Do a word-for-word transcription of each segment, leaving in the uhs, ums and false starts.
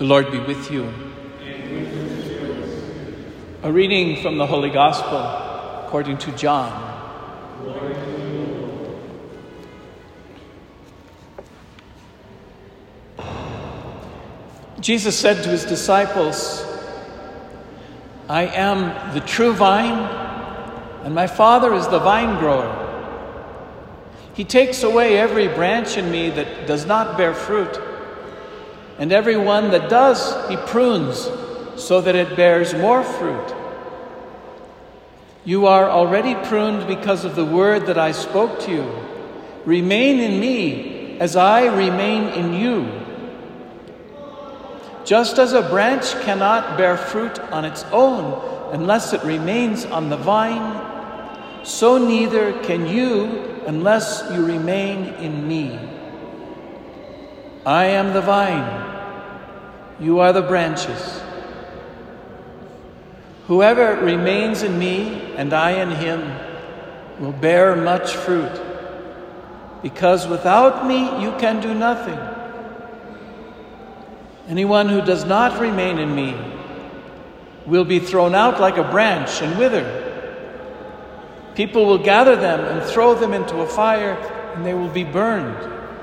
The Lord be with you. A reading from the Holy Gospel according to John. Jesus said to his disciples, "I am the true vine, and my Father is the vine grower. He takes away every branch in me that does not bear fruit, and every one that does, he prunes so that it bears more fruit. You are already pruned because of the word that I spoke to you. Remain in me as I remain in you. Just as a branch cannot bear fruit on its own unless it remains on the vine, so neither can you unless you remain in me. I am the vine, you are the branches. Whoever remains in me and I in him will bear much fruit, because without me you can do nothing. Anyone who does not remain in me will be thrown out like a branch and wither. People will gather them and throw them into a fire, and they will be burned.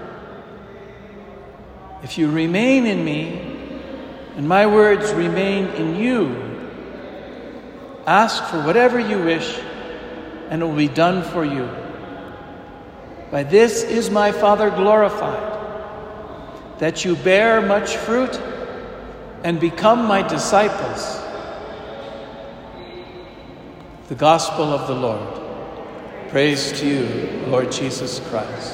If you remain in me, and my words remain in you, ask for whatever you wish, and it will be done for you. By this is my Father glorified, that you bear much fruit and become my disciples." The Gospel of the Lord. Praise to you, Lord Jesus Christ.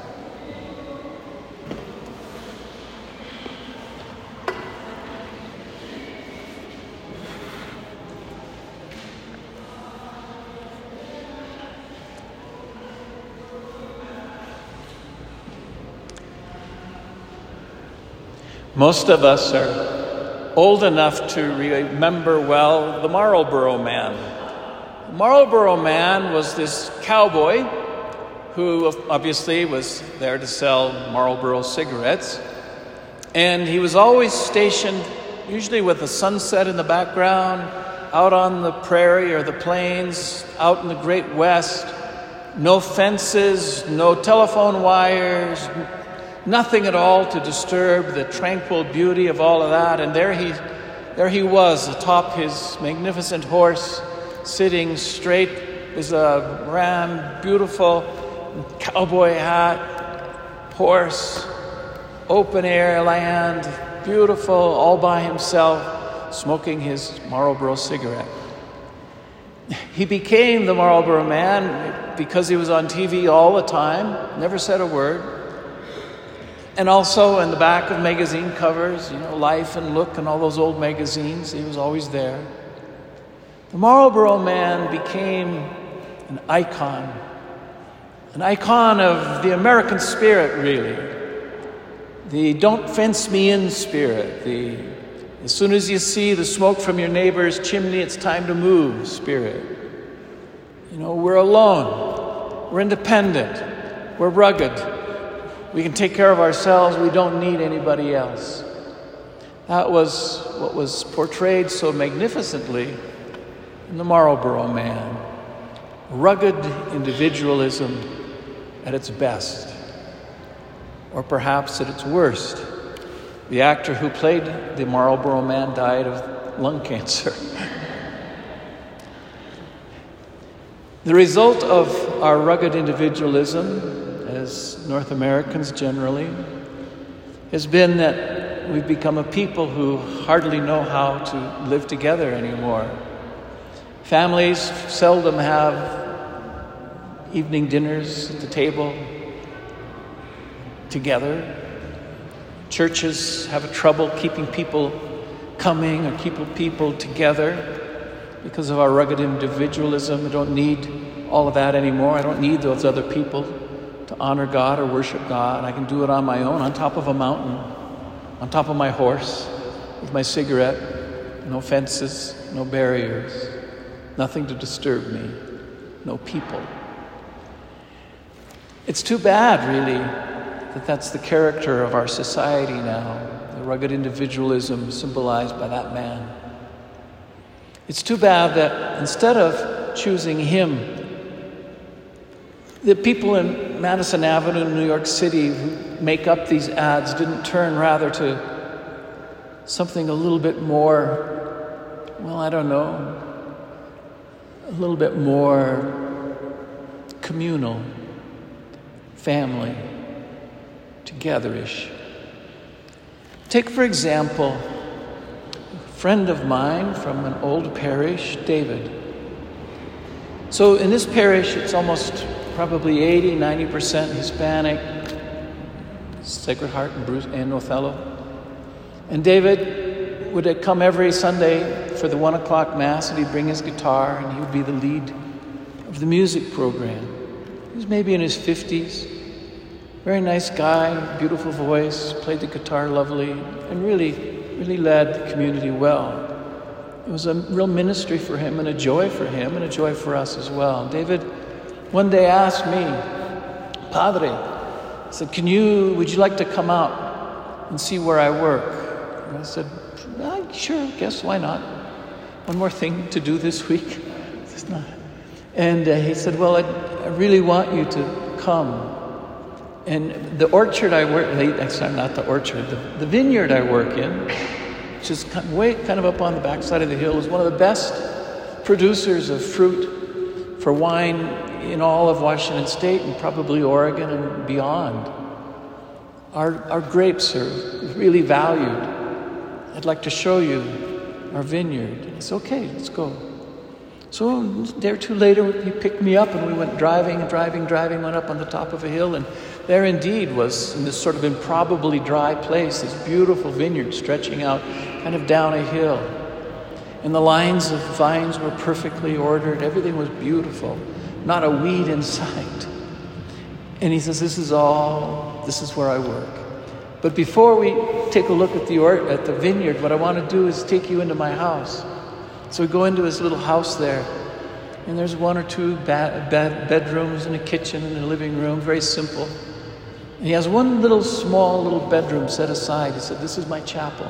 Most of us are old enough to remember well the Marlboro Man. The Marlboro Man was this cowboy who obviously was there to sell Marlboro cigarettes. And he was always stationed, usually with the sunset in the background, out on the prairie or the plains, out in the great West. No fences, no telephone wires, nothing at all to disturb the tranquil beauty of all of that. And there he, there he was atop his magnificent horse, sitting straight as a ram, beautiful cowboy hat, horse, open air land, beautiful, all by himself, smoking his Marlboro cigarette. He became the Marlboro Man because he was on T V all the time, never said a word. And also in the back of magazine covers, you know, Life and Look and all those old magazines, he was always there. The Marlboro Man became an icon, an icon of the American spirit, really. The don't fence me in spirit, the as soon as you see the smoke from your neighbor's chimney, it's time to move spirit. You know, we're alone, we're independent, we're rugged. We can take care of ourselves. We don't need anybody else. That was what was portrayed so magnificently in the Marlboro Man. Rugged individualism at its best, or perhaps at its worst. The actor who played the Marlboro Man died of lung cancer. The result of our rugged individualism, as North Americans generally, has been that we've become a people who hardly know how to live together anymore. Families seldom have evening dinners at the table together. Churches have a trouble keeping people coming or keeping people together because of our rugged individualism. I don't need all of that anymore. I don't need those other people to honor God or worship God. I can do it on my own, on top of a mountain, on top of my horse, with my cigarette, no fences, no barriers, nothing to disturb me, no people. It's too bad, really, that that's the character of our society now. rugged individualism symbolized by that man. It's too bad that instead of choosing him, the people in Madison Avenue in New York City who make up these ads didn't turn rather to something a little bit more, well, I don't know, a little bit more communal, family, together-ish. Take, for example, a friend of mine from an old parish, David. So in this parish, it's almost probably eighty, ninety percent Hispanic, Sacred Heart and Bruce and Othello. And David would come every Sunday for the one o'clock mass, and he'd bring his guitar, and he would be the lead of the music program. He was maybe in his fifties. Very nice guy, beautiful voice, played the guitar lovely, and really, really led the community well. It was a real ministry for him and a joy for him and a joy for us as well. David one day asked me, Padre, he said, Can you, would you like to come out and see where I work? And I said, ah, sure, I guess, why not? One more thing to do this week. It's not. And uh, he said, well, I, I really want you to come. And the orchard I work, actually not the orchard, the, the vineyard I work in, which is kind of way kind of up on the backside of the hill, is one of the best producers of fruit for wine in all of Washington State and probably Oregon and beyond. Our, our grapes are really valued. I'd like to show you our vineyard. It's okay, let's go. So a day or two later, he picked me up and we went driving and driving, driving, went up on the top of a hill, and there indeed was, in this sort of improbably dry place, this beautiful vineyard stretching out kind of down a hill. And the lines of vines were perfectly ordered. Everything was beautiful. Not a weed in sight. And he says, this is all, this is where I work. But before we take a look at the or- at the vineyard, what I want to do is take you into my house. So we go into his little house there. And there's one or two ba- bed- bedrooms and a kitchen and a living room, very simple. And he has one little small little bedroom set aside. He said, this is my chapel.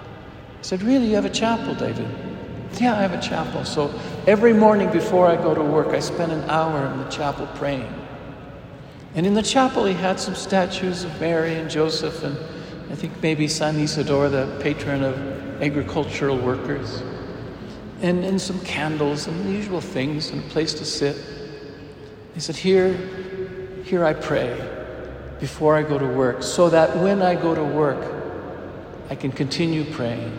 I said, really, you have a chapel, David? Yeah, I have a chapel. So every morning before I go to work, I spend an hour in the chapel praying. And in the chapel, he had some statues of Mary and Joseph, and I think maybe San Isidore, the patron of agricultural workers, and, and some candles and the usual things, and a place to sit. He said, here, here I pray before I go to work, so that when I go to work, I can continue praying.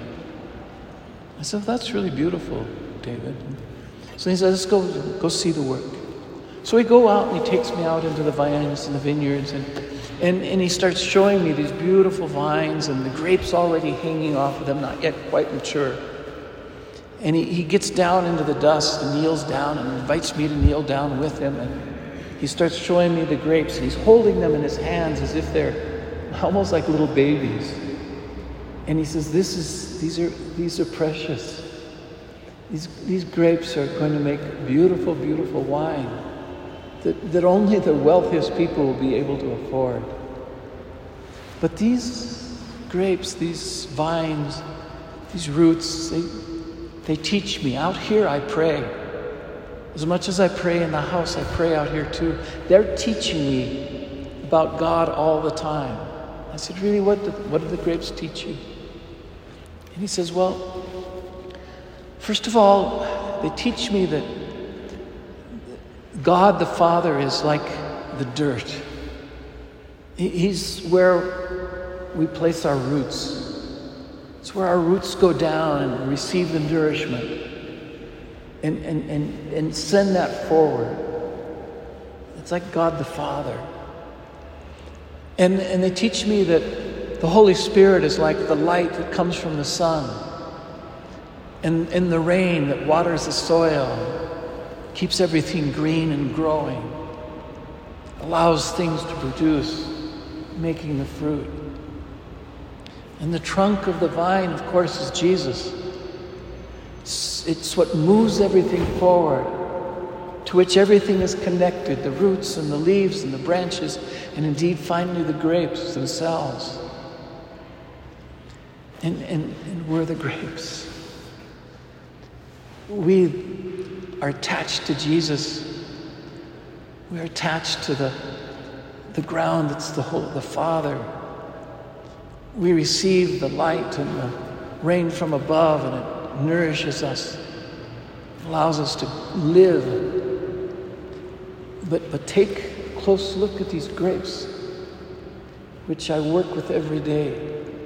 I said, that's really beautiful, David. So he said, let's go, go see the work. So we go out and he takes me out into the vines and the vineyards, and, and, and he starts showing me these beautiful vines and the grapes already hanging off of them, not yet quite mature. And he, he gets down into the dust and kneels down and invites me to kneel down with him. And he starts showing me the grapes, and he's holding them in his hands as if they're almost like little babies. And he says, "This is these are these are precious. These these grapes are going to make beautiful, beautiful wine that, that only the wealthiest people will be able to afford. But these grapes, these vines, these roots, they they teach me. Out here I pray. As much as I pray in the house, I pray out here too. They're teaching me about God all the time." I said, "Really, what do, what do the grapes teach you?" And he says, "Well, first of all, they teach me that God the Father is like the dirt. He's where we place our roots. It's where our roots go down and receive the nourishment and, and, and, and send that forward. It's like God the Father. And, and they teach me that the Holy Spirit is like the light that comes from the sun, and, and the rain that waters the soil, keeps everything green and growing, allows things to produce, making the fruit. And the trunk of the vine, of course, is Jesus. It's, it's what moves everything forward, to which everything is connected, the roots and the leaves and the branches, and indeed finally the grapes themselves. And, and, and we're the grapes. We are attached to Jesus. We are attached to the, the ground that's the whole, the Father. We receive the light and the rain from above, and it nourishes us, allows us to live. But, but take a close look at these grapes, which I work with every day.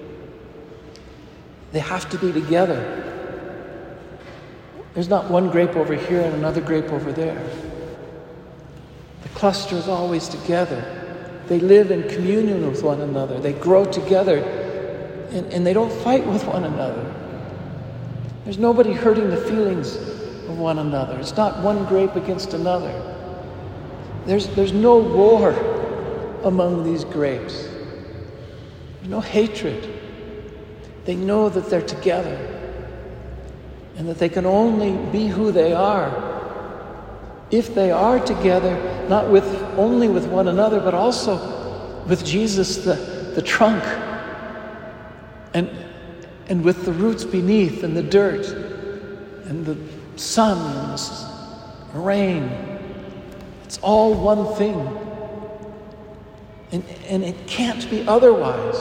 They have to be together. There's not one grape over here and another grape over there. The cluster is always together. They live in communion with one another. They grow together, and, and they don't fight with one another. There's nobody hurting the feelings of one another. It's not one grape against another. There's, there's no war among these grapes. There's no hatred. They know that they're together and that they can only be who they are if they are together, not with only with one another, but also with Jesus, the, the trunk, and, and with the roots beneath, and the dirt, and the sun, and the rain. It's all one thing. And, and it can't be otherwise.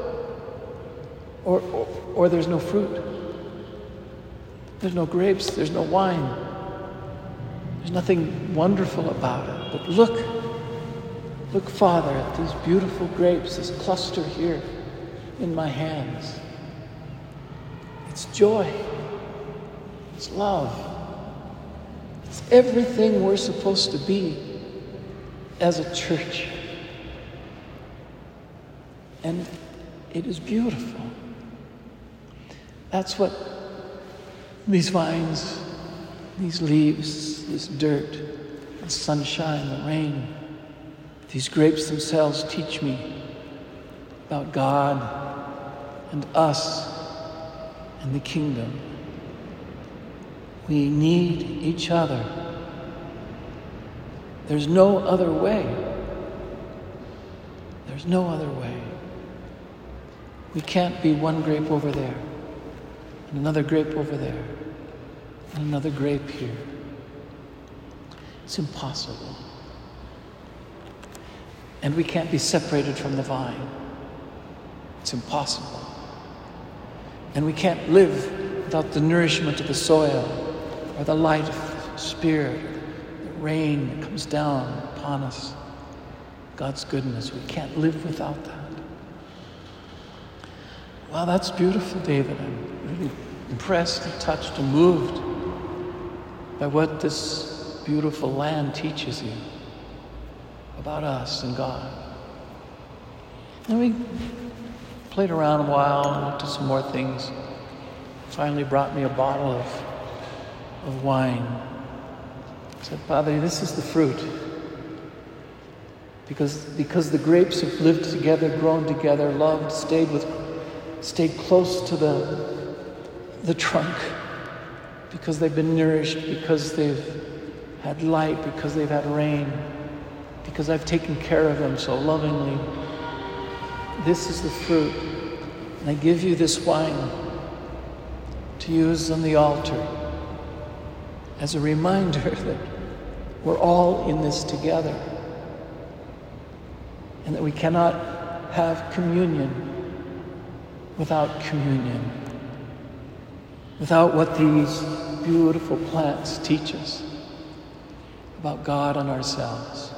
Or, or, or there's no fruit. There's no grapes. There's no wine. There's nothing wonderful about it. But look, look, Father, at these beautiful grapes, this cluster here in my hands. It's joy. It's love. It's everything we're supposed to be as a church. And it is beautiful. That's what these vines, these leaves, this dirt, the sunshine, the rain, these grapes themselves teach me about God and us and the kingdom. We need each other. There's no other way. There's no other way. We can't be one grape over there, and another grape over there, and another grape here. It's impossible. And we can't be separated from the vine. It's impossible. And we can't live without the nourishment of the soil, or the light of the Spirit, the rain that comes down upon us, God's goodness. We can't live without that. Wow, that's beautiful, David. I'm really impressed and touched and moved by what this beautiful land teaches you about us and God. And we played around a while and looked at some more things. Finally brought me a bottle of, of wine. I said, Father, this is the fruit. Because, because the grapes have lived together, grown together, loved, stayed with stayed close to the, the trunk, because they've been nourished, because they've had light, because they've had rain, because I've taken care of them so lovingly. This is the fruit. And I give you this wine to use on the altar as a reminder that we're all in this together, and that we cannot have communion without communion, without what these beautiful plants teach us about God and ourselves.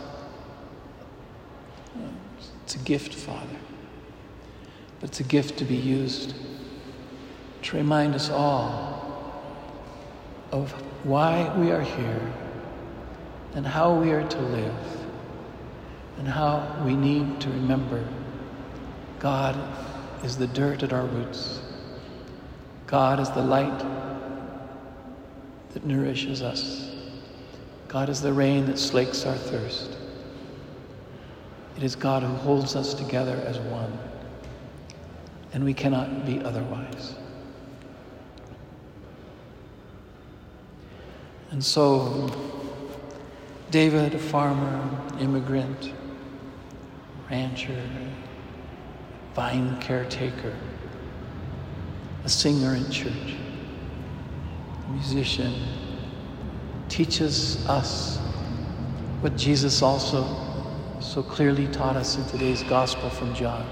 It's a gift, Father, but it's a gift to be used to remind us all of why we are here and how we are to live and how we need to remember God is the dirt at our roots. God is the light that nourishes us. God is the rain that slakes our thirst. It is God who holds us together as one, and we cannot be otherwise. And so, David, a farmer, immigrant, rancher, vine caretaker, a singer in church, a musician, teaches us what Jesus also so clearly taught us in today's gospel from John.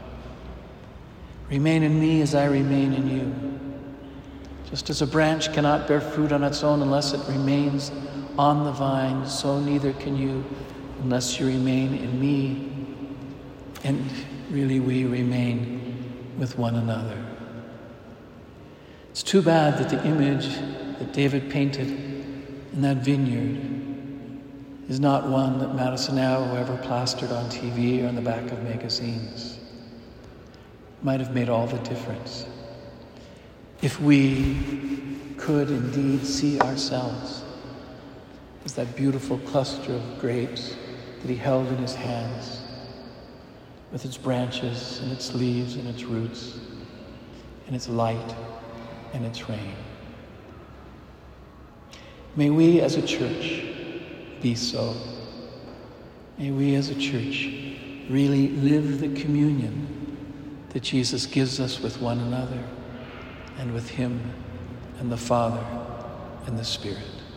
Remain in me as I remain in you. Just as a branch cannot bear fruit on its own unless it remains on the vine, so neither can you unless you remain in me, and really we remain with one another. It's too bad that the image that David painted in that vineyard is not one that Madison Avenue ever plastered on T V or on the back of magazines. It might have made all the difference if we could indeed see ourselves as that beautiful cluster of grapes that he held in his hands, with its branches and its leaves and its roots and its light and its rain. May we as a church be so. May we as a church really live the communion that Jesus gives us with one another and with him and the Father and the Spirit.